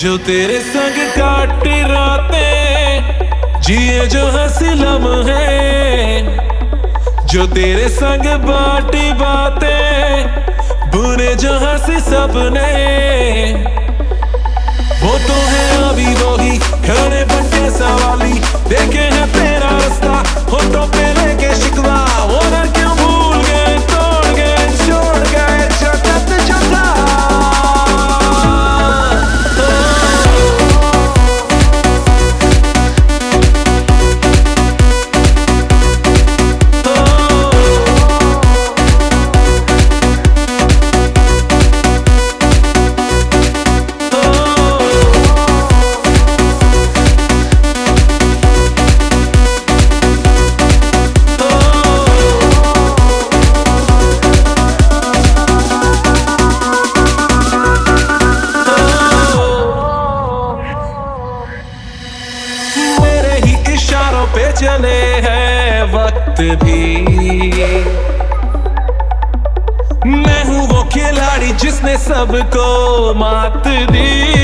जो तेरे संग काट रातें, जिए जो हंसी लम्हे, जो तेरे संग बाटी बातें, बुने जो हंसी सपने। वो तो है अभी वो ही खड़े बनके सवाली, देखे है तेरा रास्ता होठों पे लेके शिकवा। वो ना क्यों भूल गए, तोड़ गए, छोड़ गए जगत जगा। पे चले हैं वक्त भी, मैं हूँ वो खिलाड़ी जिसने सबको मात दी।